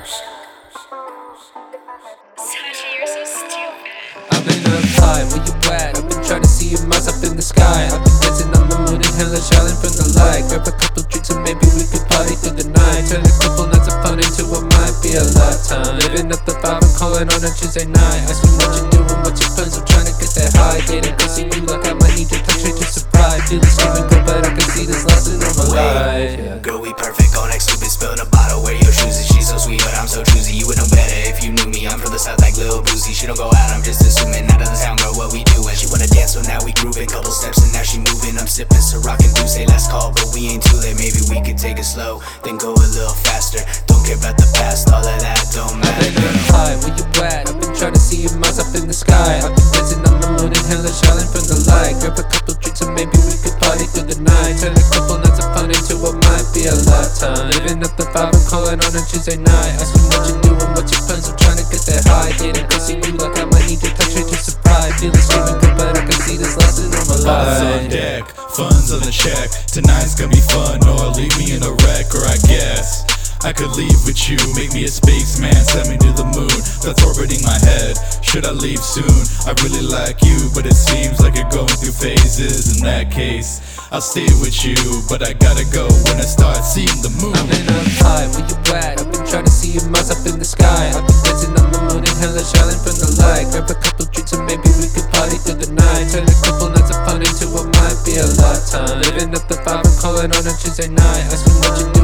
Sasha, you're so stupid. I've been up high, where you at? I've been trying to see your miles up in the sky. I've been dancing on the moon and hella shining from the light. Grab a couple drinks and maybe we could party through the night. Turn a couple nights of fun into what might be a lifetime. Living up the vibe and calling on a Tuesday night. Asking what you doing, what's your plans? I'm trying to get that high. Getting crazy, you like I might need to touch it to surprise. Feeling screaming good, but I can see this lasting all my life. Girl, we perfect, all next stupid, spilled a bottle. Wear your shoes and she's so sweet, but I'm so choosy. You would know better if you knew me. I'm from the south like Lil Boosie. She don't go out, I'm just assuming. Out of the town, girl, what we doing? She wanna dance, so now we grooving. Couple steps and now she moving. I'm sipping Ciroc and Douce, last call, but we ain't too late. Maybe we could take it slow, then go a little faster. Don't care about the past, all of that don't matter. I've been up high, where you at? I've been trying to see your miles up in the sky. I've been dancing on the moon and hella shining from the light. Grab a couple drinks and maybe we could party through the night. Turn a couple nights of fun into what might be a lifetime. Living up the vibe and calling on a Tuesday night. Asking what you doing, what's your plans? I'm trying to get that high. Getting crazy, you like I might need to touch it to surprise. Feeling screaming good, but I can see this lasting all my life. Funds on deck, funds on the check. Tonight's gonna be fun, or leave me in a wreck. Or I guess I could leave with you, make me a spaceman, send me to the moon. That's orbiting my head. Should I leave soon? I really like you, but it seems like you're going through phases. In that case, I'll stay with you, but I gotta go when I start seeing the moon. I've been up high, where you at? I've been trying to see your miles up in the sky. I've been dancing on the moon and hella shining from the light. Grab a couple drinks and maybe we could party through the night. Turn a couple nights of fun into what might be a lifetime. Living up the vibe and calling on a Tuesday night. Asking what you do,